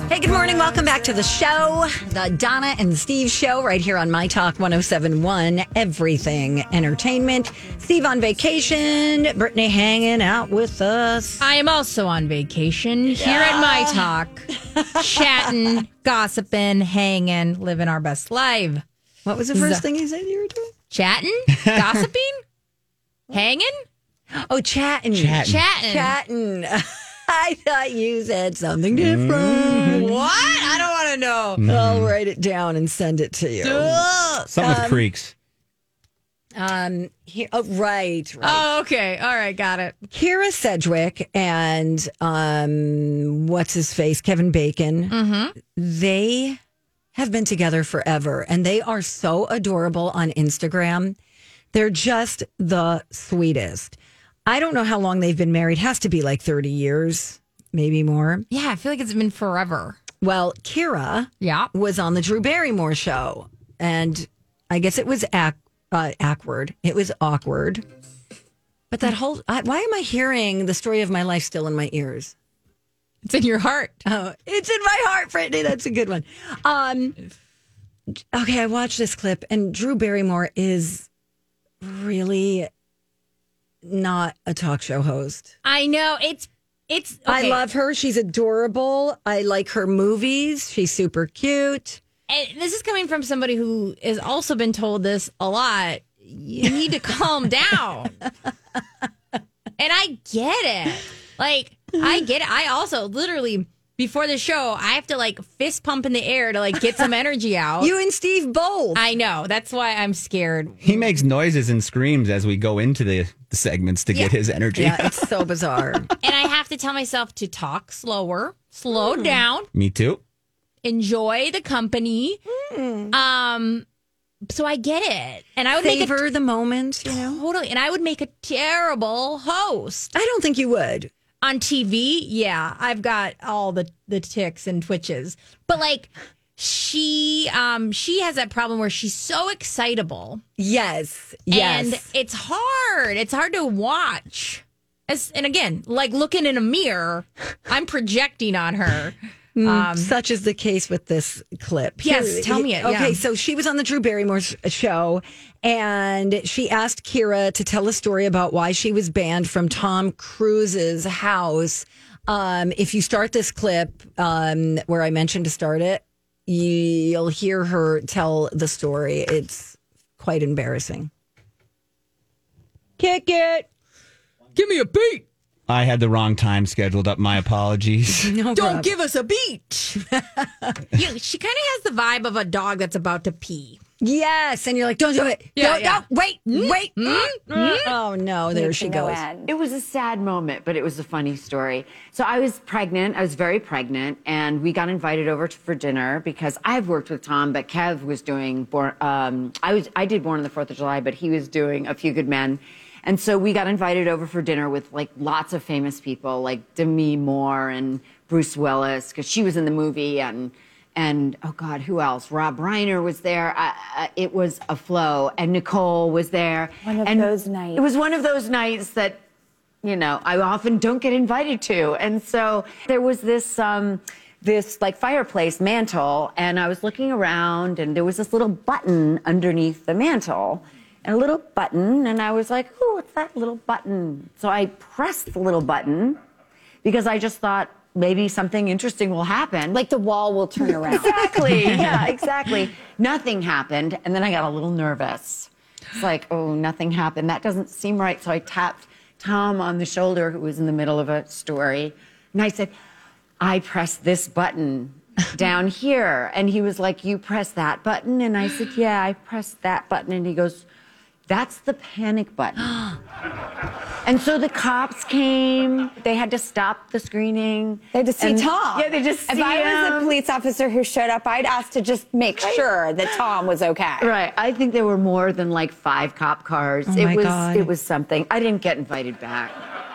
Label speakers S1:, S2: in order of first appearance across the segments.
S1: Hey, good morning. Welcome back to the show, the Donna and Steve show, right here on My Talk 107.1, Everything Entertainment. Steve on vacation, Brittany hanging out with us.
S2: I am also on vacation here at My Talk, chatting, gossiping, hanging, living our best life.
S1: What was the first thing you said you were doing?
S2: Chatting, gossiping, hanging.
S1: Oh, chatting.
S2: Chatting.
S1: I thought you said something different.
S2: What? I don't want to know.
S1: I'll write it down and send it to you.
S3: Something with creeks.
S1: Here, right.
S2: Oh, okay. All right. Got it.
S1: Kira Sedgwick and what's his face, Kevin Bacon. They have been together forever, and they are so adorable on Instagram. They're just the sweetest. I don't know how long they've been married. Has to be like 30 years, maybe more.
S2: Yeah, I feel like it's been forever.
S1: Well, Kira was on the Drew Barrymore show, and I guess it was awkward. It was awkward. But that whole, why am I hearing the story of my life still in my ears?
S2: It's in your heart.
S1: Oh, it's in my heart, Brittany. That's a good one. Okay, I watched this clip, and Drew Barrymore is really not a talk show host.
S2: I know. It's okay.
S1: I love her. She's adorable. I like her movies. She's super cute.
S2: And this is coming from somebody who has also been told this a lot. You need to calm down. And I get it. Like, I get it. I also literally, before the show, I have to like fist pump in the air to like get some energy out.
S1: You and Steve both.
S2: I know. That's why I'm scared.
S3: He makes noises and screams as we go into the segments to get his energy.
S1: Yeah, it's so bizarre.
S2: And I have to tell myself to talk slower, slow down,
S3: Me too.
S2: enjoy the company. So I get it. And I would
S1: Savor the moment, you know?
S2: totally. And I would make a terrible host.
S1: I don't think you would.
S2: On TV, yeah, I've got all the ticks and twitches. But like she has that problem where she's so excitable.
S1: Yes.
S2: And it's hard. It's hard to watch. And again, like looking in a mirror, I'm projecting on her.
S1: Such is the case with this clip.
S2: Yes, tell me it.
S1: Okay,
S2: Yeah.
S1: so she was on the Drew Barrymore show, and she asked Kira to tell a story about why she was banned from Tom Cruise's house. If you start this clip where I mentioned to start it, you'll hear her tell the story. It's quite embarrassing. Kick it.
S2: Give me a beat.
S3: I had the wrong time scheduled up. My apologies.
S1: No
S2: Don't
S1: problem.
S2: give us a beat. She kind of has the vibe of a dog that's about to pee.
S1: Yes, and you're like, don't do it.
S2: Yeah,
S1: Don't,
S2: yeah.
S1: wait. Oh, no, there she goes.
S4: It was a sad moment, but it was a funny story. So I was pregnant. I was very pregnant, and we got invited over for dinner because I've worked with Tom, but Kev was doing I did Born on the 4th of July, but he was doing A Few Good Men. And so we got invited over for dinner with like lots of famous people like Demi Moore and Bruce Willis, because she was in the movie, and oh God, who else? Rob Reiner was there. It was a flow, and Nicole was there.
S5: One of those nights.
S4: It was one of those nights that, you know, I often don't get invited to. And so there was this like fireplace mantle, and I was looking around, and there was this little button underneath the mantle. And a little button, and I was like, oh, what's that little button? So I pressed the little button because I just thought maybe something interesting will happen.
S5: Like the wall will turn around.
S4: Exactly. Yeah, exactly. Nothing happened, and then I got a little nervous. It's like, oh, nothing happened. That doesn't seem right. So I tapped Tom on the shoulder, who was in the middle of a story, and I said, I pressed this button down here. And he was like, you pressed that button? And I said, yeah, I pressed that button. And he goes, that's the panic button. And so the cops came. They had to stop the screening.
S5: They had to see Tom.
S4: Yeah, they just see
S5: If I was
S4: him.
S5: a police officer who showed up, I'd ask to just make sure that Tom was okay.
S4: Right. I think there were more than like 5 cop cars.
S1: Oh my God.
S4: It was something. I didn't get invited back.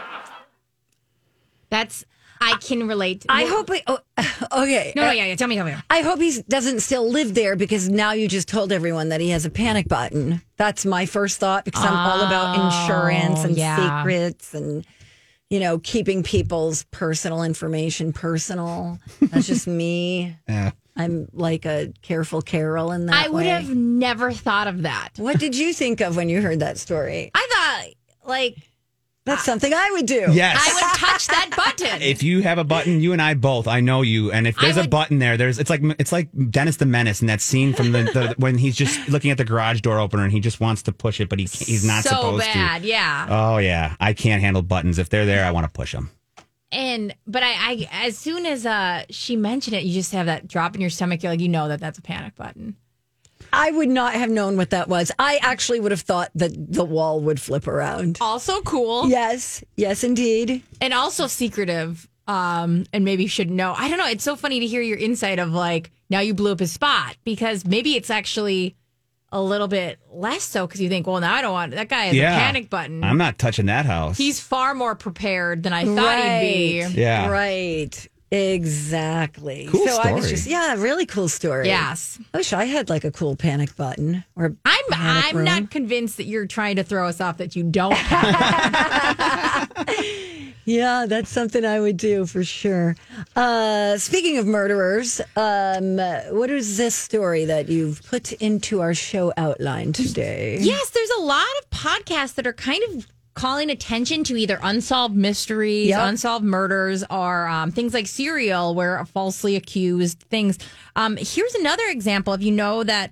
S2: I can relate.
S1: I hope. Okay.
S2: No, yeah. Tell me.
S1: I hope he doesn't still live there, because now you just told everyone that he has a panic button. That's my first thought, because I'm all about insurance and
S2: yeah.
S1: secrets and keeping people's personal information personal. That's just me.
S3: Yeah.
S1: I'm like a careful Carol in that
S2: I would
S1: way.
S2: have never thought of that.
S1: What did you think of when you heard that story?
S2: I thought, like,
S1: That's something I would do.
S3: Yes.
S2: I would touch that button.
S3: If you have a button, you and I both, I know you. And if there's a button there, it's like Dennis the Menace in that scene from the when he's just looking at the garage door opener and he just wants to push it, but he's not
S2: so
S3: supposed
S2: bad,
S3: to.
S2: yeah.
S3: Oh yeah, I can't handle buttons. If they're there, I want to push them.
S2: But I as soon as she mentioned it, you just have that drop in your stomach. You're like, that's a panic button.
S1: I would not have known what that was. I actually would have thought that the wall would flip around.
S2: Also cool.
S1: Yes, indeed.
S2: And also secretive. And maybe you should know. I don't know. It's so funny to hear your insight of like, now you blew up his spot, because maybe it's actually a little bit less so because you think, well, now I don't want that guy has a panic button.
S3: I'm not touching that house.
S2: He's far more prepared than I thought he'd be.
S3: Yeah.
S1: Right. Exactly.
S3: Cool
S1: so I was
S3: story.
S1: just, really cool story.
S2: Yes.
S1: I wish I had like a cool panic button or
S2: I'm not convinced that you're trying to throw us off that you don't have.
S1: Yeah, that's something I would do for sure. Speaking of murderers, what is this story that you've put into our show outline today?
S2: Yes, there's a lot of podcasts that are kind of calling attention to either unsolved mysteries, unsolved murders, or things like Serial, where falsely accused things. Here's another example. If you know that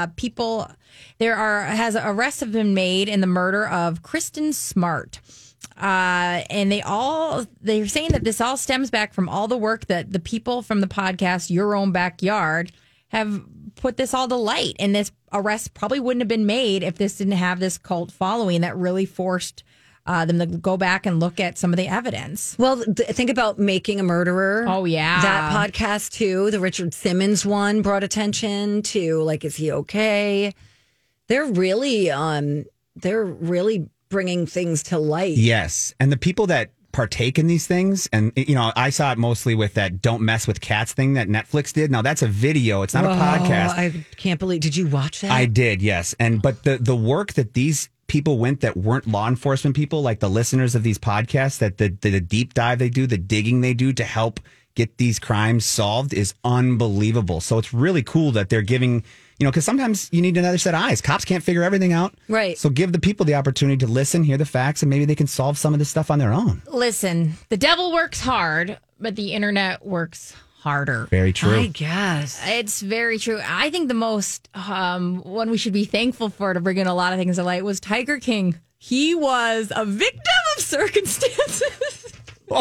S2: arrests have been made in the murder of Kristen Smart. And they're saying that this all stems back from all the work that the people from the podcast Your Own Backyard have put this all to light. And this arrest probably wouldn't have been made if this didn't have this cult following that really forced them to go back and look at some of the evidence.
S1: Well, think about Making a Murderer.
S2: Oh, yeah.
S1: That podcast, too. The Richard Simmons one brought attention to, like, is he okay? They're really bringing things to light.
S3: Yes. And the people that partake in these things, and I saw it mostly with that Don't Mess with Cats thing that Netflix did. Now that's a video, it's not a podcast.
S1: I can't believe, did you watch that?
S3: I did, yes. But the work that these people went that weren't law enforcement people, like the listeners of these podcasts, that the deep dive they do, the digging they do to help get these crimes solved is unbelievable. So it's really cool that they're giving, because sometimes you need another set of eyes. Cops can't figure everything out.
S1: Right.
S3: So give the people the opportunity to listen, hear the facts, and maybe they can solve some of this stuff on their own.
S2: Listen, the devil works hard, but the internet works harder.
S3: Very true.
S1: I guess.
S2: It's very true. I think the most one we should be thankful for to bring in a lot of things to light was Tiger King. He was a victim of circumstances. No,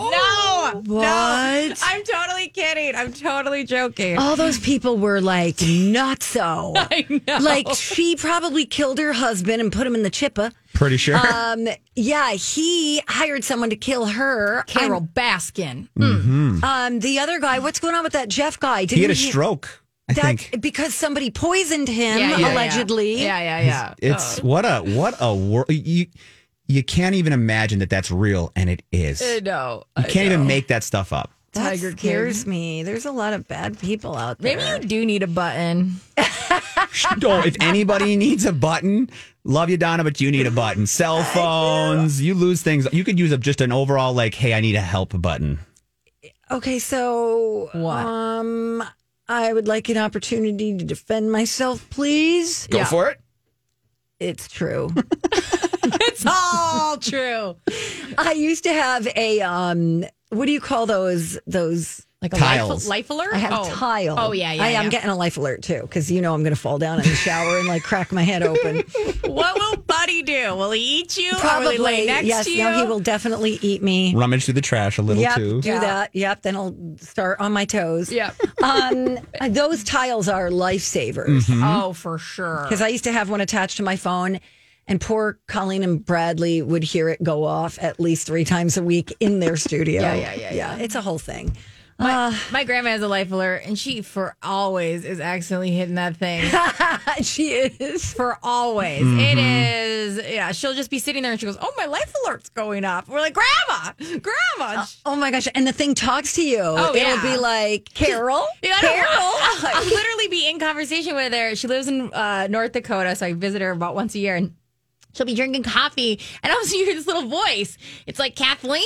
S2: I'm totally kidding. I'm totally joking.
S1: All those people were like, not so.
S2: I know.
S1: Like, she probably killed her husband and put him in the chippa.
S3: Pretty sure.
S1: Yeah, he hired someone to kill her.
S2: Carol Baskin.
S1: The other guy, what's going on with that Jeff guy?
S3: He had a stroke, I think.
S1: Because somebody poisoned him,
S2: Yeah.
S1: allegedly.
S2: Yeah.
S3: It's what a world. You can't even imagine that that's real, and it is.
S2: No.
S3: You can't even make that stuff up.
S1: That
S2: Tiger
S1: scares me. There's a lot of bad people out there.
S2: Maybe you do need a button.
S3: Oh, if anybody needs a button, love you, Donna, but you need a button. Cell phones, you lose things. You could use just an overall, like, hey, I need a help button.
S1: Okay, so
S2: What?
S1: I would like an opportunity to defend myself, please.
S3: Go for it.
S1: It's true.
S2: It's all true.
S1: I used to have a what do you call those?
S2: Like a
S3: Tiles.
S2: life alert?
S1: I have a tile.
S2: Oh, yeah.
S1: I'm getting a life alert too because I'm going to fall down in the shower and like crack my head open.
S2: What will Buddy do? Will he eat you?
S1: Probably.
S2: Or will he lay next
S1: Yes.
S2: to you?
S1: No, he will definitely eat me.
S3: Rummage through the trash a little
S1: Yep,
S3: too.
S1: do that. Yep. Then I'll start on my toes.
S2: Yep.
S1: Those tiles are lifesavers
S2: Oh, for sure.
S1: because I used to have one attached to my phone. And poor Colleen and Bradley would hear it go off at least 3 times a week in their studio. Yeah. It's a whole thing.
S2: My grandma has a life alert, and she for always is accidentally hitting that thing.
S1: She is.
S2: For always. It is, she'll just be sitting there and she goes, oh, my life alert's going off. We're like, Grandma.
S1: Oh my gosh. And the thing talks to you.
S2: Oh, yeah.
S1: It'll be like, Carol?
S2: I'll literally be in conversation with her. She lives in North Dakota, so I visit her about once a year. And she'll be drinking coffee, and all of a sudden you hear this little voice. It's like, Kathleen?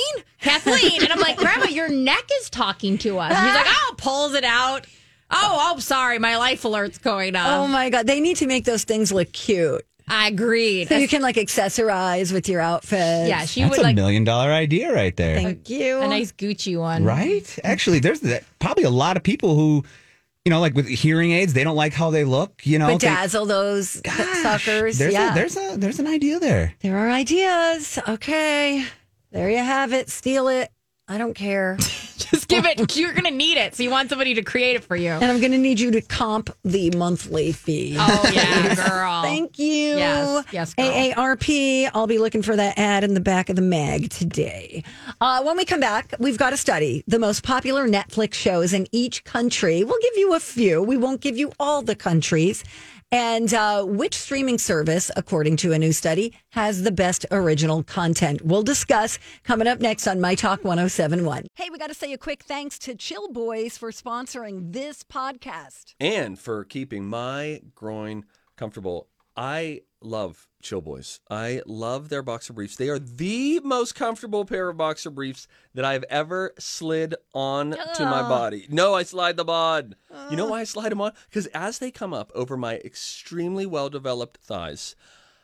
S2: And I'm like, Grandma, your neck is talking to us. And he's like, oh, pulls it out. Oh, sorry, my life alert's going on.
S1: Oh my God, they need to make those things look cute.
S2: I agreed.
S1: So you can like accessorize with your outfit.
S2: Yeah, she
S3: That's
S2: would
S3: a
S2: like
S3: $1 million idea right there.
S1: Thank you.
S2: a nice Gucci one.
S3: Right? Actually, there's probably a lot of people who, like with hearing aids, they don't like how they look.
S1: Bedazzle those suckers.
S3: There's an idea there.
S1: There are ideas. Okay. There you have it. Steal it. I don't care.
S2: Just give it. You're going to need it. So you want somebody to create it for you.
S1: And I'm going to need you to comp the monthly fee.
S2: Oh, yeah, girl.
S1: Thank you.
S2: Yes, girl.
S1: AARP. I'll be looking for that ad in the back of the mag today. When we come back, we've got to study the most popular Netflix shows in each country. We'll give you a few. We won't give you all the countries. And which streaming service, according to a new study, has the best original content? We'll discuss coming up next on My Talk 107.1. Hey, we got to say a quick thanks to Chill Boys for sponsoring this podcast.
S6: And for keeping my groin comfortable. I love Chill Boys. I love their boxer briefs. They are the most comfortable pair of boxer briefs that I've ever slid on to my body. No, I slide them on. You know why I slide them on? Because as they come up over my extremely well-developed thighs,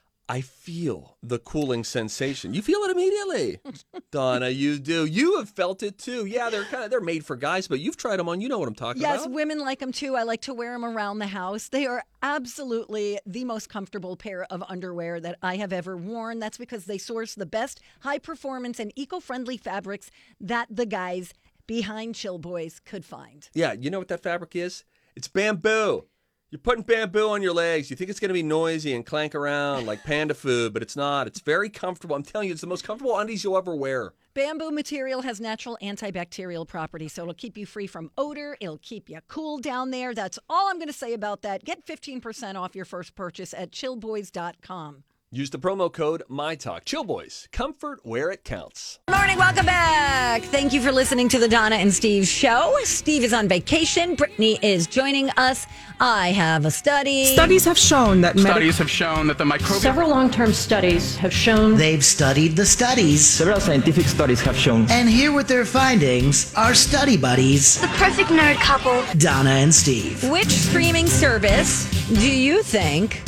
S6: I feel the cooling sensation. You feel it immediately. Donna, you do. You have felt it too. Yeah, they're made for guys, but you've tried them on. You know what I'm talking about.
S1: Yes, women like them too. I like to wear them around the house. They are absolutely the most comfortable pair of underwear that I have ever worn. That's because they source the best high performance and eco-friendly fabrics that the guys behind Chill Boys could find.
S6: Yeah, you know what that fabric is? It's bamboo. You're putting bamboo on your legs. You think it's going to be noisy and clank around like panda food, but it's not. It's very comfortable. I'm telling you, it's the most comfortable undies you'll ever wear.
S1: Bamboo material has natural antibacterial properties, so it'll keep you free from odor. It'll keep you cool down there. That's all I'm going to say about that. Get 15% off your first purchase at chillboys.com.
S6: Use the promo code MyTalk. Chill Boys, comfort where it counts.
S1: Good morning, welcome back. Thank you for listening to the Donna and Steve show. Steve is on vacation. Brittany is joining us. I have a study.
S7: Studies have shown that
S8: the microbial...
S9: Several long-term studies have shown...
S10: They've studied the studies.
S11: Several scientific studies have shown...
S10: And here with their findings are study buddies.
S12: The perfect nerd couple.
S10: Donna and Steve.
S1: Which streaming service do you think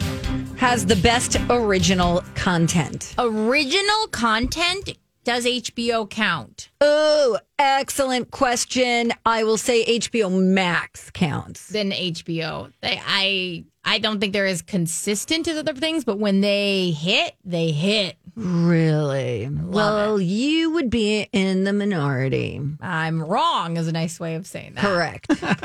S1: has the best original content?
S2: Original content? Does HBO count?
S1: Oh, excellent question. I will say HBO Max counts.
S2: Then HBO. I don't think they're as consistent as other things, but when they hit, they hit.
S1: Really? Well, you would be in the minority.
S2: I'm wrong is a nice way of saying that.
S1: Correct.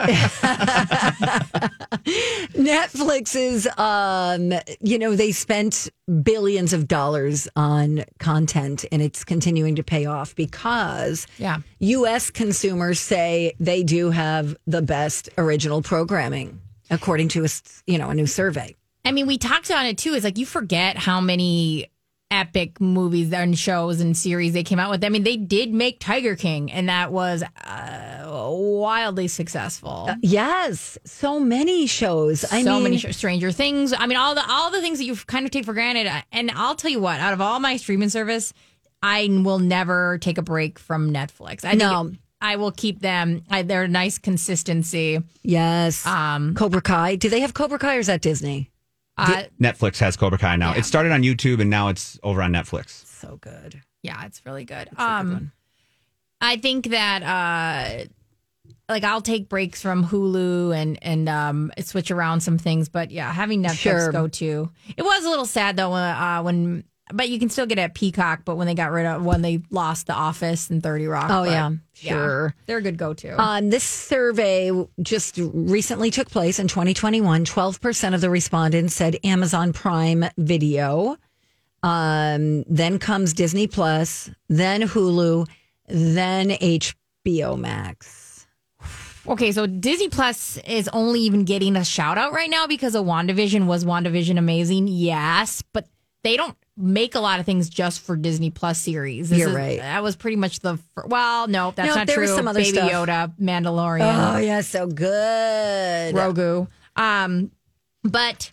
S1: Netflix is, they spent billions of dollars on content, and it's continuing to pay off because U.S. consumers say they do have the best original programming, according to a new survey.
S2: I mean, we talked on it too. It's like you forget how many epic movies and shows and series they came out with. I mean, they did make Tiger King, and that was wildly successful.
S1: Yes, so many shows.
S2: Many shows. Stranger Things. I mean, all the things that you kind of take for granted. And I'll tell you what, out of all my streaming service, I will never take a break from Netflix. I will keep them. They're a nice consistency.
S1: Yes. Cobra Kai. Do they have Cobra Kai or is that Disney?
S3: Netflix has Cobra Kai now. Yeah. It started on YouTube and now it's over on Netflix.
S1: So good.
S2: Yeah, it's really good.
S1: It's a good one.
S2: I think that I'll take breaks from Hulu and switch around some things, but yeah, having Netflix go to. It was a little sad though when but you can still get it at Peacock, but when they lost The Office and 30 Rock.
S1: Oh, yeah. Sure.
S2: Yeah, they're a good go-to.
S1: This survey just recently took place in 2021. 12% of the respondents said Amazon Prime Video. Then comes Disney Plus, then Hulu, then HBO Max.
S2: Okay, so Disney Plus is only even getting a shout out right now because of WandaVision. Was WandaVision amazing? Yes, but they don't make a lot of things just for Disney Plus series.
S1: You're right.
S2: That was pretty much no, that's not
S1: there
S2: true.
S1: Was some other
S2: Baby
S1: stuff.
S2: Yoda, Mandalorian.
S1: Oh, yeah, so good.
S2: Grogu. But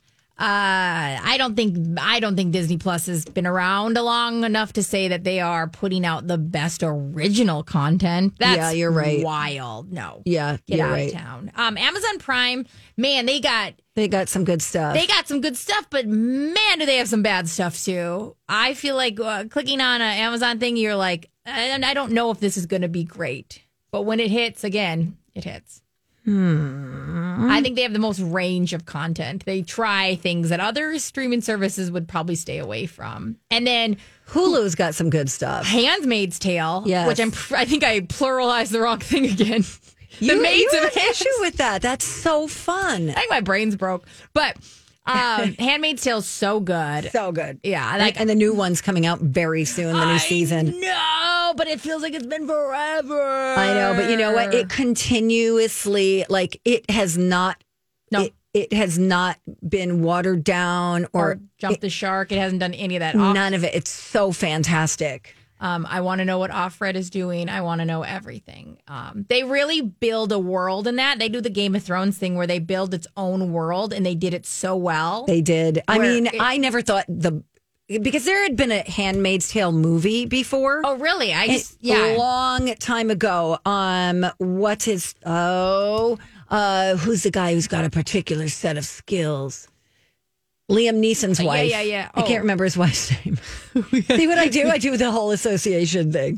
S2: I don't think Disney Plus has been around long enough to say that they are putting out the best original content. That's
S1: you're right.
S2: Wild. No.
S1: Yeah,
S2: Get
S1: you're
S2: out
S1: right.
S2: of town. Amazon Prime, man, they got some good stuff. They got some good stuff, but man, do they have some bad stuff too. I feel like clicking on an Amazon thing, you're like, I don't know if this is going to be great. But when it hits, again, it hits. I think they have the most range of content. They try things that other streaming services would probably stay away from. And then
S1: Hulu's got some good stuff.
S2: Handmaid's Tale,
S1: Yes.
S2: which I think I pluralized the wrong thing again.
S1: You
S2: Maids
S1: have
S2: of
S1: an issue with that. That's so fun.
S2: I think my brain's broke. But Handmaid's Tale is so good.
S1: So good.
S2: Yeah.
S1: And the new one's coming out very soon, the new season.
S2: No, but it feels like it's been forever.
S1: I know, but you know what? It continuously, like, it has not.
S2: No.
S1: It has not been watered down
S2: Or jumped the shark. It hasn't done any of that.
S1: None of it. It's so fantastic.
S2: I want to know what Offred is doing. I want to know everything. They really build a world in that. They do the Game of Thrones thing where they build its own world, and they did it so well.
S1: They did. I never thought because there had been a Handmaid's Tale movie before.
S2: Oh, really?
S1: A long time ago. What's his? Who's the guy who's got a particular set of skills? Liam Neeson's wife.
S2: Yeah.
S1: I can't remember his wife's name. See what I do? I do the whole association thing.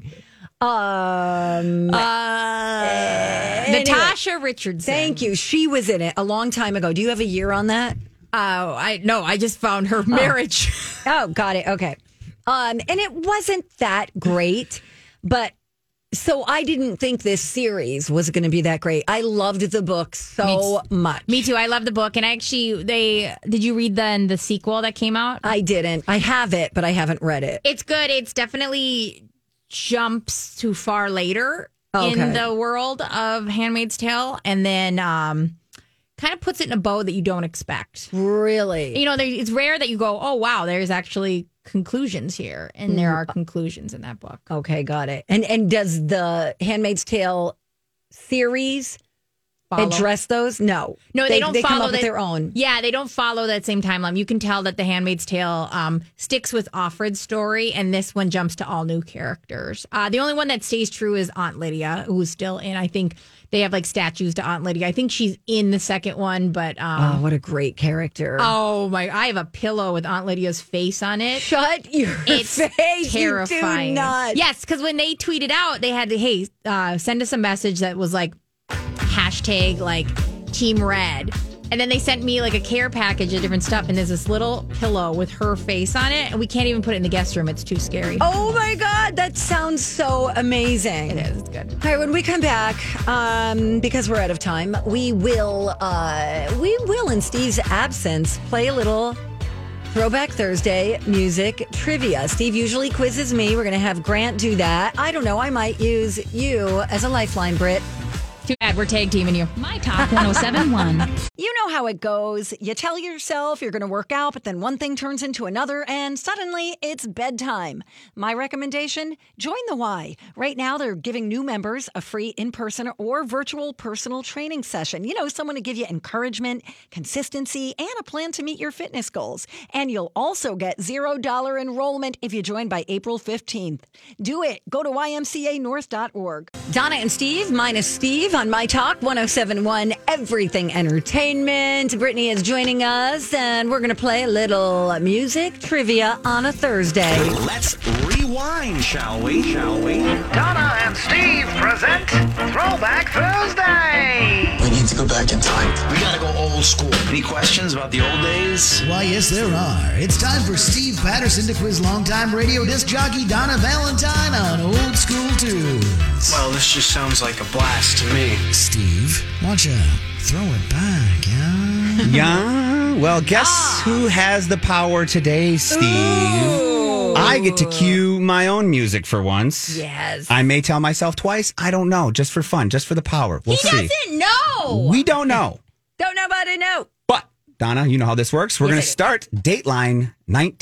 S2: Natasha Richardson.
S1: Thank you. She was in it a long time ago. Do you have a year on that?
S2: I just found her marriage.
S1: Oh, got it. Okay. And it wasn't that great, but so I didn't think this series was going to be that great. I loved the book so much.
S2: Me too. I love the book. And actually, did you read the sequel that came out?
S1: I didn't. I have it, but I haven't read it.
S2: It's good. It's definitely jumps too far later in the world of Handmaid's Tale, and then kind of puts it in a bow that you don't expect.
S1: Really?
S2: You know, it's rare that you go, oh, wow, there's actually conclusions here. And there are conclusions in that book.
S1: Okay, got it. And does the Handmaid's Tale series address those? No.
S2: No, they don't
S1: follow
S2: come up
S1: with their own.
S2: Yeah, they don't follow that same timeline. You can tell that The Handmaid's Tale sticks with Offred's story, and this one jumps to all new characters. The only one that stays true is Aunt Lydia, who's still in. I think they have like statues to Aunt Lydia. I think she's in the second one, but
S1: oh, what a great character!
S2: Oh my! I have a pillow with Aunt Lydia's face on it.
S1: Shut your face!
S2: Terrifying.
S1: You do not.
S2: Yes, because when they tweeted out, they had to send us a message that was like hashtag like Team Red. And then they sent me like a care package of different stuff. And there's this little pillow with her face on it. And we can't even put it in the guest room. It's too scary.
S1: Oh my God. That sounds so amazing.
S2: It is. It's good.
S1: All right. When we come back, because we're out of time, we will, in Steve's absence, play a little Throwback Thursday music trivia. Steve usually quizzes me. We're going to have Grant do that. I don't know. I might use you as a lifeline, Britt.
S2: Too bad we're tag teaming you.
S7: My Talk 1071.
S1: You know how it goes. You tell yourself you're going to work out, but then one thing turns into another, and suddenly it's bedtime. My recommendation, join the Y. Right now, they're giving new members a free in-person or virtual personal training session. You know, someone to give you encouragement, consistency, and a plan to meet your fitness goals. And you'll also get $0 enrollment if you join by April 15th. Do it. Go to ymcanorth.org. Donna and Steve, minus Steve, on My Talk 1071, Everything Entertainment. Brittany is joining us, and we're going to play a little music trivia on a Thursday.
S12: Let's rewind, shall we?
S13: Donna and Steve present Throwback Thursday.
S12: We need to go back in time. We gotta go old school. Any questions about the old days?
S10: Why, yes, there are. It's time for Steve Patterson to quiz longtime radio disc jockey Donna Valentine on old school tunes.
S12: Well, this just sounds like a blast to me.
S10: Steve, watch out. Throw it back, yeah?
S3: Yeah. Well, guess who has the power today, Steve?
S1: Ooh.
S3: I get to cue my own music for once.
S1: Yes.
S3: I may tell myself twice. I don't know. Just for fun. Just for the power. We'll see.
S2: He doesn't know.
S3: We don't know.
S1: Don't nobody know.
S3: But, Donna, you know how this works. We're going to start Dateline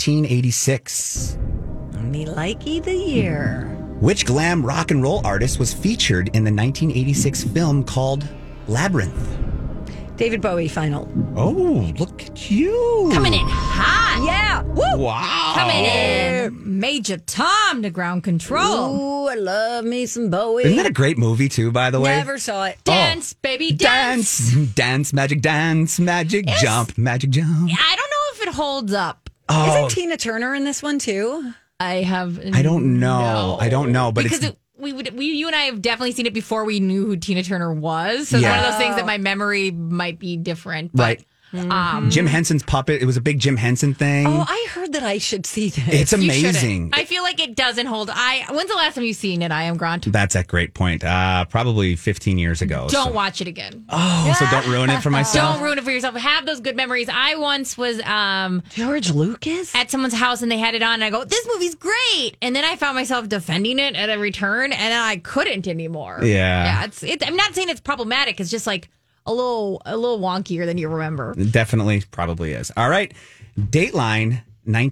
S3: 1986.
S1: Me likey the year.
S3: Which glam rock and roll artist was featured in the 1986 film called Labyrinth?
S1: David Bowie, final.
S3: Oh, look at you.
S2: Coming in hot.
S1: Yeah. Woo.
S3: Wow.
S2: Coming in. Major Tom to Ground Control.
S1: Ooh, I love me some Bowie.
S3: Isn't that a great movie, too, by the way?
S1: Never saw it.
S2: Dance, baby, dance.
S3: Dance, magic, jump, magic jump.
S2: I don't know if it holds up.
S3: Oh,
S1: Isn't Tina Turner in this one, too?
S2: I
S3: don't know. I don't know, but
S2: because
S3: it's...
S2: you and I have definitely seen it before we knew who Tina Turner was. So it's one of those things that my memory might be different. But,
S3: right. Jim Henson's Puppet. It was a big Jim Henson thing.
S1: Oh, I heard that I should see this.
S3: It's amazing.
S2: I feel like it doesn't hold. When's the last time you've seen it, I Am Grant?
S3: That's a great point. Probably 15 years ago.
S2: Don't watch it again.
S3: Oh, so don't ruin it for myself.
S2: Don't ruin it for yourself. Have those good memories. I once was
S1: George Lucas
S2: at someone's house and they had it on and I go, this movie's great. And then I found myself defending it at every turn and then I couldn't anymore.
S3: Yeah.
S2: I'm not saying it's problematic. It's just like a little wonkier than you remember.
S3: Definitely probably is. All right. Dateline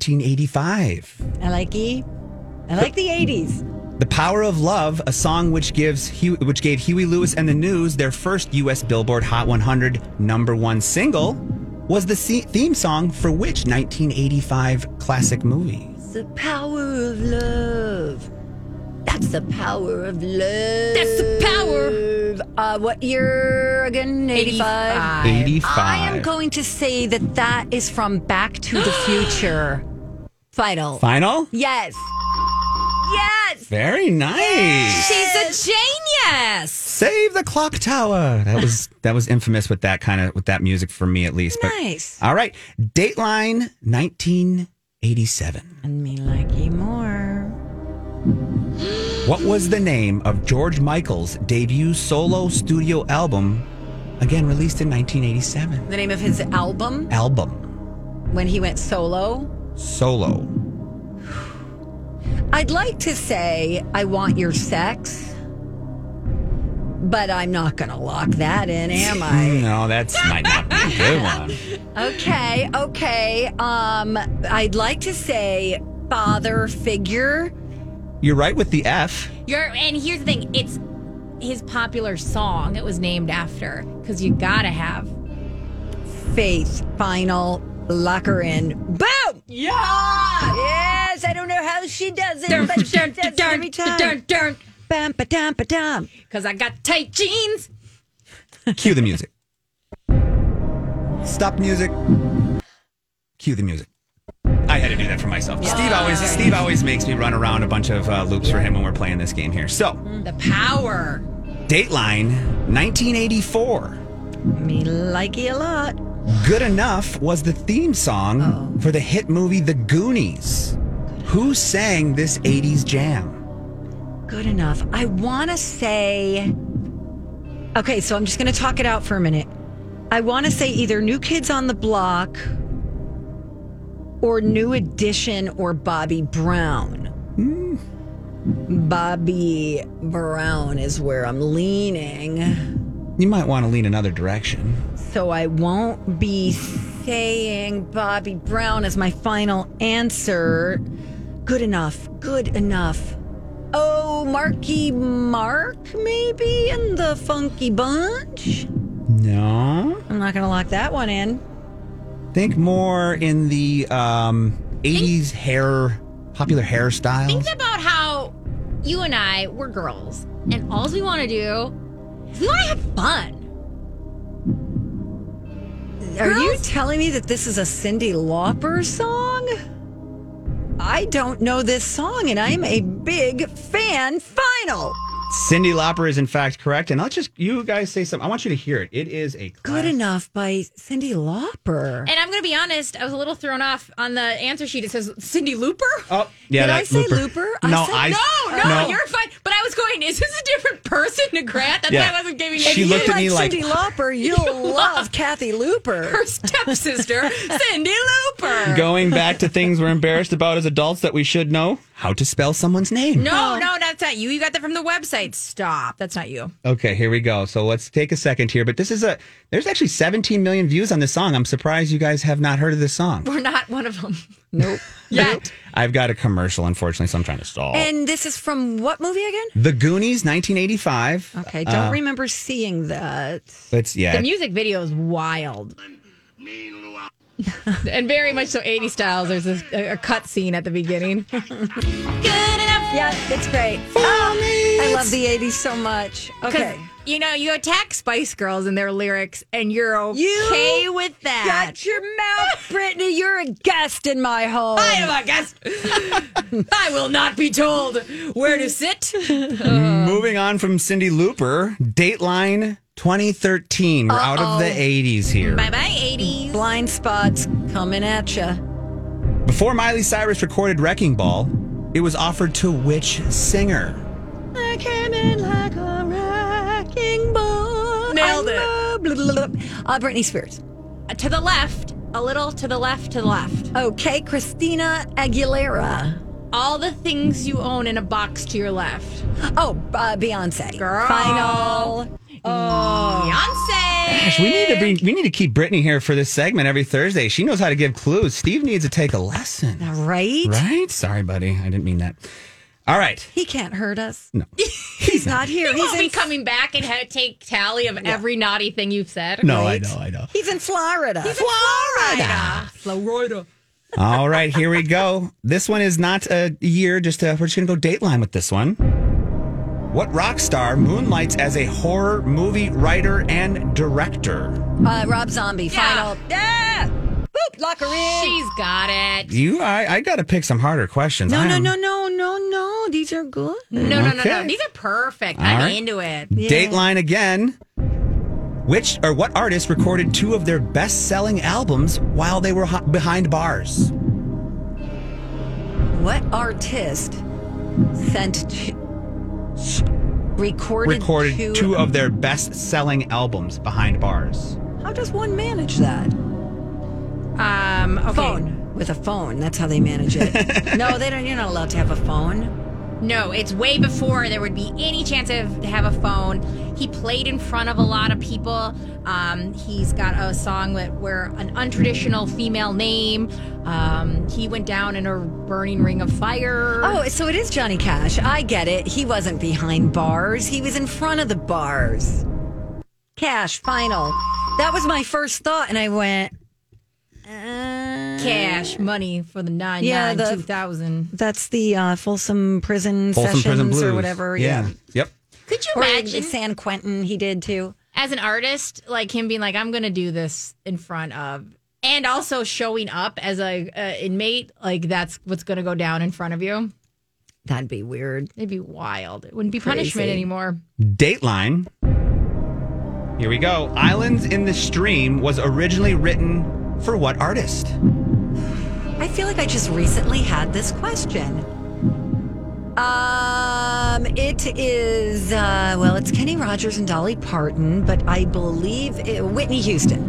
S3: 1985.
S1: I like the 80s.
S3: The Power of Love, a song which gave Huey Lewis and the News their first U.S. Billboard Hot 100 #1 single, was the theme song for which 1985 classic movie?
S1: The power of love. That's the power of love.
S2: That's the power.
S1: What year again? 85.
S3: 85.
S1: I am going to say that is from Back to the Future. Final.
S3: Final?
S1: Yes. Yes.
S3: Very nice.
S2: She's a genius.
S3: Save the clock tower. That was infamous with that music for me at least.
S1: Nice.
S3: But, all right. Dateline 1987.
S1: And me like you more.
S3: What was the name of George Michael's debut solo studio album, again released in 1987?
S1: The name of his album?
S3: Album.
S1: When he went solo?
S3: Solo.
S1: I'd like to say I Want Your Sex, but I'm not going to lock that in, am I?
S3: No, that might not be a good one.
S1: Okay. I'd like to say Father Figure.
S3: You're right with the F.
S2: And here's the thing. It's his popular song it was named after because you got to have
S1: Faith. Final. Lock her in. Boom!
S2: Yeah!
S1: Yes, I don't know how she does it, but she does it every time. Bam, ba-dum, ba-dum.
S2: Because I got tight jeans.
S3: Cue the music. Stop music. Cue the music. I had to do that for myself. Yeah. Steve always makes me run around a bunch of loops for him when we're playing this game here. So,
S2: the power.
S3: Dateline 1984.
S1: Me like it a lot.
S3: Good Enough was the theme song for the hit movie The Goonies. Who sang this 80s jam?
S1: Good Enough. I want to say... Okay, so I'm just going to talk it out for a minute. I want to say either New Kids on the Block or New Edition or Bobby Brown. Bobby Brown is where I'm leaning.
S3: You might want to lean another direction.
S1: So I won't be saying Bobby Brown as my final answer. Good enough. Oh, Marky Mark, maybe, and the Funky Bunch?
S3: No.
S1: I'm not going to lock that one in.
S3: Think more in the 80s popular hairstyles.
S2: Think about how you and I, we're girls, and all we want to do is we want to have fun.
S1: Are you telling me that this is a Cyndi Lauper song? I don't know this song, and I'm a big fan. Final.
S3: Cyndi Lauper is in fact correct, and you guys say something. I want you to hear it. It is a
S1: Good Enough by Cyndi Lauper.
S2: And I'm going to be honest, I was a little thrown off on the answer sheet. It says Cyndi Looper.
S3: Oh, yeah.
S1: Did I say Looper?
S3: No,
S2: No, you're fine. But I was going, is this a different person to Grant? That's why I wasn't giving you.
S3: She looked at me like
S1: Cyndi Lauper. You'll love Kathy Looper.
S2: Her stepsister, Cyndi Lauper.
S3: Going back to things we're embarrassed about as adults that we should know. How to spell someone's name.
S2: No, that's not you. You got that from the website. Stop. That's not you.
S3: Okay, here we go. So let's take a second here. But there's actually 17 million views on this song. I'm surprised you guys have not heard of this song.
S2: We're not one of them.
S1: Nope.
S2: Yet.
S3: I've got a commercial, unfortunately, so I'm trying to stall.
S1: And this is from what movie again?
S3: The Goonies, 1985.
S1: Okay, don't remember seeing that.
S3: It's
S2: The music video is wild. And very much so 80s styles. There's a cut scene at the beginning.
S1: Good enough. Yeah, it's great. I love the 80s so much. Okay.
S2: You know, you attack Spice Girls and their lyrics, and you're okay with that.
S1: Shut your mouth, Brittany. You're a guest in my home.
S2: I am a guest. I will not be told where to sit.
S3: Moving on from Cyndi Lauper, Dateline 2013. We're out of the 80s here.
S2: Bye-bye, 80s.
S1: Blind spots coming at you.
S3: Before Miley Cyrus recorded Wrecking Ball, it was offered to which singer?
S1: I came in like a wrecking ball.
S2: Nailed it.
S1: Britney Spears.
S2: To the left. A little to the left, to the left.
S1: Okay, Christina Aguilera.
S2: All the things you own in a box to your left.
S1: Oh, Beyonce.
S2: Girl.
S1: Final.
S2: Beyonce.
S3: Gosh, we need to keep Brittany here for this segment every Thursday. She knows how to give clues. Steve needs to take a lesson.
S1: Right?
S3: Right? Sorry, buddy. I didn't mean that. All right.
S1: He can't hurt us.
S3: No.
S1: He's not here.
S2: He won't be coming back and take tally of every naughty thing you've said.
S3: No,
S1: Right.
S3: I know.
S1: He's in Florida.
S2: Florida.
S3: All right, here we go. This one is not a year, we're just going to go Dateline with this one. What rock star moonlights as a horror movie writer and director?
S1: Rob Zombie. Final. Yeah. Boop. Lock her in.
S2: She's got it.
S3: I got to pick some harder questions.
S1: No. These are good.
S2: No.
S3: Okay.
S2: These are perfect.
S3: All
S2: I'm
S3: right.
S2: into it.
S3: Dateline again. What artist recorded 2 of their best-selling albums while they were behind bars?
S1: What artist recorded
S3: 2 of their best-selling albums behind bars?
S1: How does one manage that?
S2: Okay.
S1: Phone. With a phone. That's how they manage it. No, they don't. You're not allowed to have a phone.
S2: No, it's way before there would be any chance to have a phone. He played in front of a lot of people. He's got a song where an untraditional female name. He went down in a burning ring of fire.
S1: Oh, so it is Johnny Cash. I get it. He wasn't behind bars. He was in front of the bars. Cash, final. That was my first thought, and I went...
S2: Cash, money for the 2000.
S1: That's the Folsom Prison Sessions
S3: Prison Blues.
S1: or whatever.
S3: Yeah. Yep.
S2: Could you
S1: Or
S2: imagine
S1: San Quentin he did too.
S2: as an artist, like him being like, I'm going to do this in front of, and also showing up as a inmate, like that's what's going to go down in front of you?
S1: That'd be weird.
S2: It'd be wild. It wouldn't be
S1: Crazy.
S2: punishment anymore.
S3: Dateline. Here we go. Islands in the Stream was originally written for what artist?
S1: I feel like I just recently had this question. It is, it's Kenny Rogers and Dolly Parton, but I believe Whitney Houston.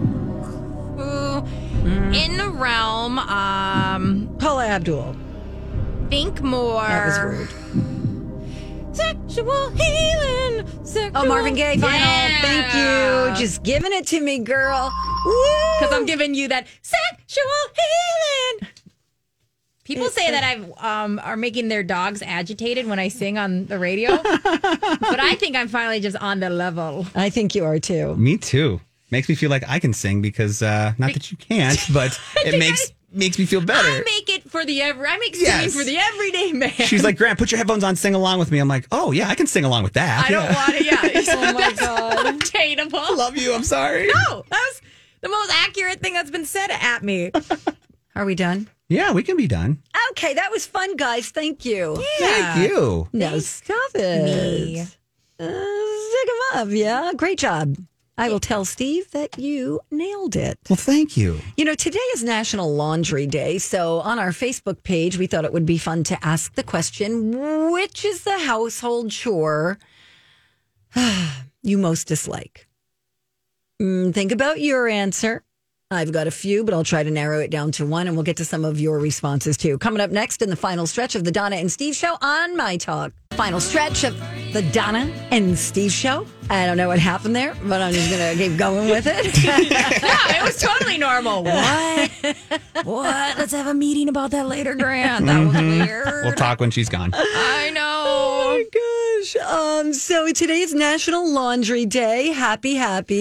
S2: In the realm,
S1: Paula Abdul.
S2: think more.
S1: That was rude.
S2: Sexual healing.
S1: Oh, Marvin Gaye, final.
S2: Yeah.
S1: Thank you. Just giving it to me, girl.
S2: Because I'm giving you that sexual healing. People say that I are making their dogs agitated when I sing on the radio, but I think I'm finally just on the level.
S1: I think you are too.
S3: Me too. Makes me feel like I can sing because not that you can't, but it makes me feel better.
S2: I make it for the I make singing for the everyday man.
S3: She's like, Grant, put your headphones on, sing along with me. I'm like, oh yeah, I can sing along with that.
S2: I don't want to. Yeah.
S1: Oh my God.
S2: Unattainable.
S3: I love you. I'm sorry.
S2: No, that was the most accurate thing that's been said at me.
S1: Are we done?
S3: Yeah, we can be done.
S1: Okay, that was fun, guys. Thank you.
S3: Thank you.
S1: No, stop it.
S2: Me.
S1: Stick 'em up. Yeah, great job. I will tell Steve that you nailed it.
S3: Well, thank you.
S1: You know, today is National Laundry Day. So on our Facebook page, we thought it would be fun to ask the question, which is the household chore you most dislike? Think about your answer. I've got a few, but I'll try to narrow it down to one, and we'll get to some of your responses too. Coming up next in the final stretch of the Donna and Steve Show on My Talk. Final stretch of the Donna and Steve Show. I don't know what happened there, but I'm just going to keep going with it.
S2: No, it was totally normal. What? What? Let's have a meeting about that later, Grant. That was weird.
S3: We'll talk when she's gone.
S2: I know.
S1: Oh my gosh. So today is National Laundry Day. Happy.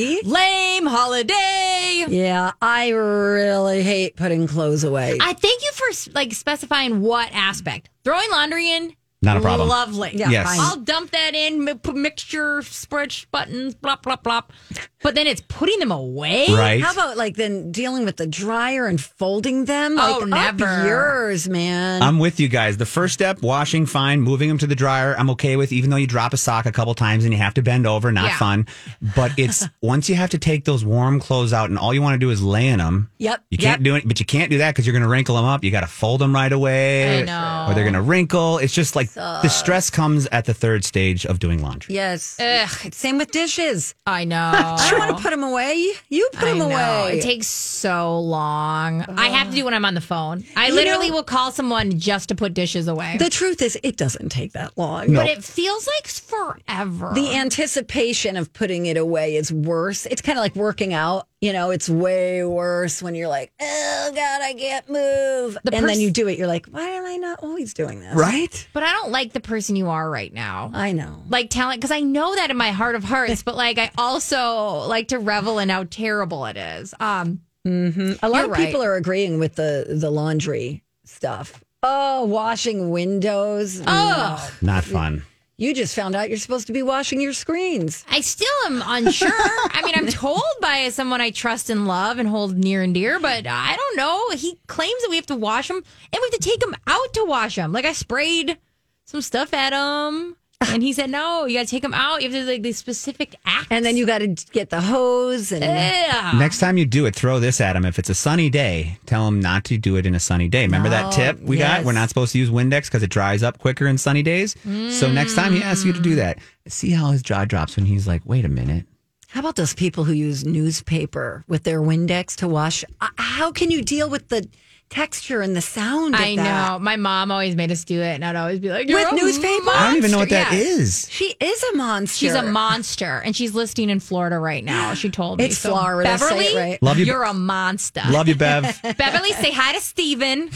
S2: Lame holiday.
S1: Yeah, I really hate putting clothes away.
S2: I thank you for like specifying what aspect. Throwing laundry in.
S3: Not a problem.
S2: Lovely.
S1: Yeah,
S3: Yes.
S1: fine.
S2: I'll dump that in, put mixture, spread buttons, blah, blah, blah. But then it's putting them away?
S3: Right.
S1: How about like then dealing with the dryer and folding them?
S2: Oh,
S1: Like,
S2: never.
S1: Up yours, man.
S3: I'm with you guys. The first step, washing, fine. Moving them to the dryer, I'm okay with, even though you drop a sock a couple times and you have to bend over, not
S2: Yeah.
S3: fun. But it's once you have to take those warm clothes out and all you want to do is lay in them.
S1: Yep.
S3: You can't do it, but you can't do that because you're going to wrinkle them up. You got to fold them right away.
S2: I know.
S3: Or they're going to wrinkle. It's just like the stress comes at the third stage of doing laundry.
S1: Yes.
S2: Ugh.
S1: Same with dishes.
S2: I know.
S1: I don't want to put them away. You put them
S2: I know.
S1: away.
S2: It takes so long. I have to do when I'm on the phone. I
S1: You
S2: literally
S1: know-
S2: will call someone just to put dishes away.
S1: The truth is, it doesn't take that long.
S2: But it feels like forever.
S1: The anticipation of putting it away is worse. It's kind of like working out. You know, it's way worse when you're like, oh, God, I can't move. And then you do it. You're like, why am I not always doing this?
S3: Right?
S2: But I don't like the person you are right now.
S1: I know.
S2: Like talent, because I know that in my heart of hearts, but like I also like to revel in how terrible it is.
S1: A lot
S2: You're
S1: of
S2: right.
S1: people are agreeing with the laundry stuff. Oh, washing windows.
S2: Oh.
S3: Not fun.
S1: You just found out you're supposed to be washing your screens.
S2: I still am unsure. I mean, I'm told by someone I trust and love and hold near and dear, but I don't know. He claims that we have to wash them and we have to take them out to wash them. Like I sprayed some stuff at him. And he said, no, you got to take them out. You have to do like these specific acts.
S1: And then you got to get the hose. And
S3: Next time you do it, throw this at them. If it's a sunny day, tell them not to do it in a sunny day. Remember that tip we got? We're not supposed to use Windex because it dries up quicker in sunny days. So next time he asks you to do that, see how his jaw drops when he's like, wait a minute.
S1: How about those people who use newspaper with their Windex to wash? How can you deal with the texture and the sound of
S2: I
S1: that?
S2: know. My mom always made us do it, and I'd always be like,
S1: With
S2: "You're a
S1: newspaper?
S2: monster."
S3: I don't even know what that
S2: Yeah.
S3: is.
S1: She is a monster.
S2: She's a monster, and she's listing in Florida right now. She told me.
S1: It's Florida, say
S2: Beverly,
S1: it right.
S3: Love you.
S2: you're a monster.
S3: Love you, Bev.
S2: Beverly, say hi to Steven.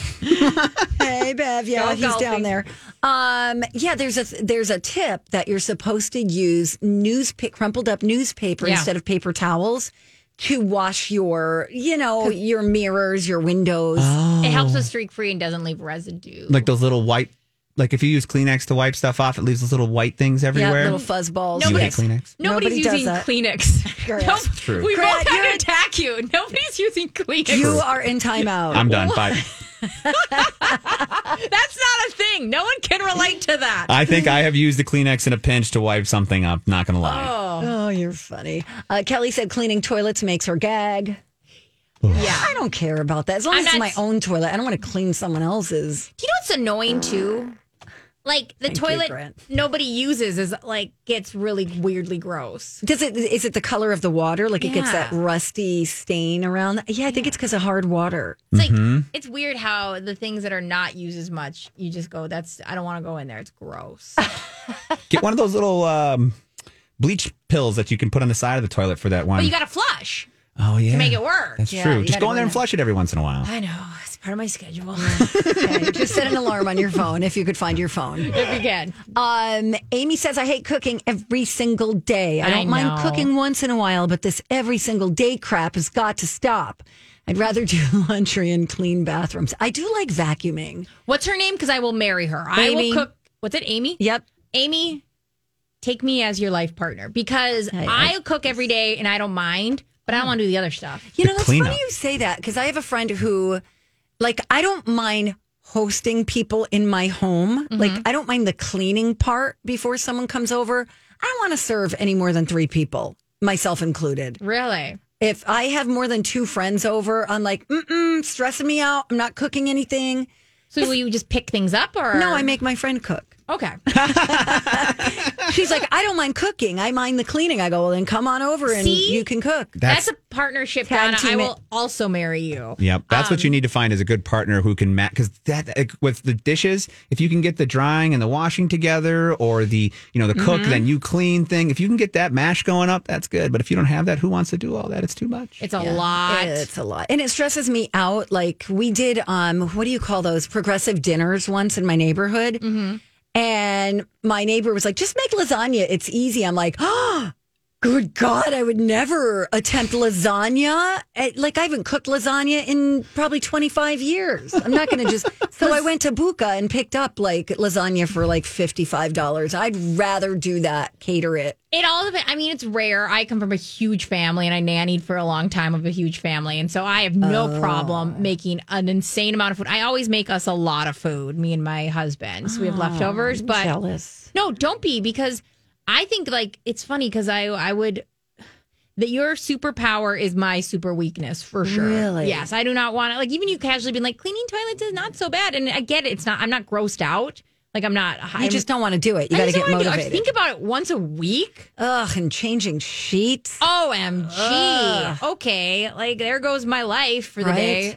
S1: Hey, Bev. Yeah,
S2: Go
S1: he's
S2: golfing.
S1: down there. Yeah, there's a tip that you're supposed to use crumpled up newspaper
S2: Yeah.
S1: instead of paper towels to wash your, your mirrors, your windows.
S2: It helps with streak free and doesn't leave residue.
S3: Like those little white, like if you use Kleenex to wipe stuff off, it leaves those little white things everywhere.
S1: Yeah, little fuzz balls.
S3: Do you hate
S2: Nobody's-
S3: Kleenex?
S2: Nobody's
S1: Nobody does
S2: using
S1: that.
S2: Kleenex.
S1: Grant.
S2: No,
S3: True.
S2: we
S1: Grant,
S2: both had
S1: you're-
S2: to attack you. Nobody's using Kleenex.
S1: You are in timeout.
S3: I'm done. Bye.
S2: That's not a thing. No one can relate to that.
S3: I think I have used the Kleenex in a pinch to wipe something up. Not going to lie.
S1: Oh, you're funny. Kelly said cleaning toilets makes her gag.
S2: Yeah.
S1: I don't care about that. As long
S2: I'm
S1: as it's
S2: not-
S1: my own toilet, I don't want to clean someone else's.
S2: Do you know what's annoying too? Like the
S1: Thank you,
S2: toilet
S1: Grant.
S2: nobody uses is like gets really weirdly gross.
S1: Is it the color of the water? Like it gets that
S2: Yeah.
S1: rusty stain around? Yeah, I think it's because of hard water.
S2: It's like it's weird how the things that are not used as much, you just go, I don't want to go in there. It's gross.
S3: Get one of those little bleach pills that you can put on the side of the toilet for that one.
S2: But you got to flush
S3: oh, yeah.
S2: to make it work.
S3: That's
S1: Yeah,
S3: true.
S1: you
S3: Just
S1: gotta
S3: go in there
S1: go
S3: and flush it every once in a while.
S2: I know. It's part of my schedule.
S1: Okay, just set an alarm on your phone if you could find your phone.
S2: If you can.
S1: Amy says, I hate cooking every single day. I
S2: I
S1: don't mind
S2: know.
S1: cooking once in a while, but this every single day crap has got to stop. I'd rather do laundry and clean bathrooms. I do like vacuuming.
S2: What's her name? Because I will marry her.
S1: Amy.
S2: I will cook. What's it, Amy?
S1: Yep.
S2: Amy, take me as your life partner because
S1: Hey,
S2: I cook every day and I don't mind, but I don't want to do the other stuff.
S1: You know, that's
S3: cleanup.
S1: funny you say that because I have a friend who, like, I don't mind hosting people in my home. Like, I don't mind the cleaning part before someone comes over. I don't want to serve any more than 3 people, myself included.
S2: Really?
S1: If I have more than 2 friends over, I'm like, stressing me out. I'm not cooking anything.
S2: So will you just pick things up or?
S1: No, I make my friend cook.
S2: Okay.
S1: She's like, I don't mind cooking. I mind the cleaning. I go, well, then come on over and
S2: See?
S1: you can cook.
S2: That's a partnership,
S1: Tag
S2: Donna. I
S1: team it.
S2: will also marry you.
S3: Yep, that's what you need to find is a good partner who can match. Because with the dishes, if you can get the drying and the washing together, or the the cook, then you clean thing. If you can get that mash going up, that's good. But if you don't have that, who wants to do all that? It's too much.
S2: It's a lot.
S1: It's a lot. And it stresses me out. Like we did, what do you call those? Progressive dinners once in my neighborhood.
S2: Mm-hmm.
S1: And my neighbor was like, just make lasagna. It's easy. I'm like, oh, good God, I would never attempt lasagna. I haven't cooked lasagna in probably 25 years. I'm not going to just. So I went to Buca and picked up lasagna for $55. I'd rather do that, cater it.
S2: It all depends. I mean, it's rare. I come from a huge family and I nannied for a long time of a huge family. And so I have no problem making an insane amount of food. I always make us a lot of food, me and my husband. So we have leftovers.
S1: I'm
S2: But
S1: jealous.
S2: No, don't be, because I think it's funny because I would that your superpower is my super weakness for sure.
S1: Really?
S2: Yes, I do not want to even you casually been like cleaning toilets is not so bad, and I get it. It's not. I'm not grossed out. I'm not.
S1: You just don't want to do it. You got to get motivated.
S2: Think about it once a week.
S1: Ugh, and changing sheets.
S2: OMG.
S1: Ugh.
S2: Okay, there goes my life for the day.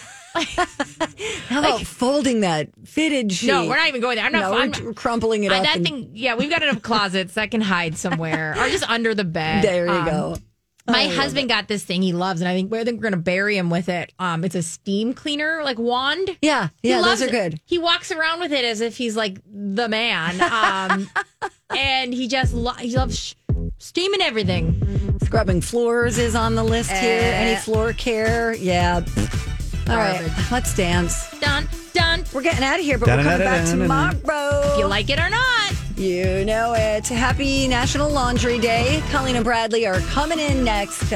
S1: How about folding that fitted sheet?
S2: No, we're not even going there.
S1: We're crumpling it up.
S2: That thing, we've got enough closets that can hide somewhere, or just under the bed.
S1: There you go.
S2: My husband got this thing he loves, and I think we're going to bury him with it. It's a steam cleaner, wand.
S1: Yeah, those are good.
S2: He walks around with it as if he's the man. And he just he loves steaming everything.
S1: Scrubbing floors is on the list here. Any floor care? Yeah. All right, let's dance.
S2: Done.
S1: We're getting out of here, but we're coming back tomorrow.
S2: If you like it or not.
S1: You know it. Happy National Laundry Day. Colleen and Bradley are coming in next.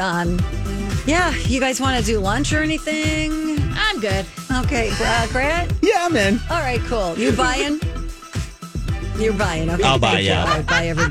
S1: You guys want to do lunch or anything?
S2: I'm good.
S1: Okay, Grant?
S3: Yeah, I'm in.
S1: All right, cool. You buying? You're buying. Okay,
S3: I'll buy,
S1: thank you.
S3: yeah.
S1: All right, bye, everybody.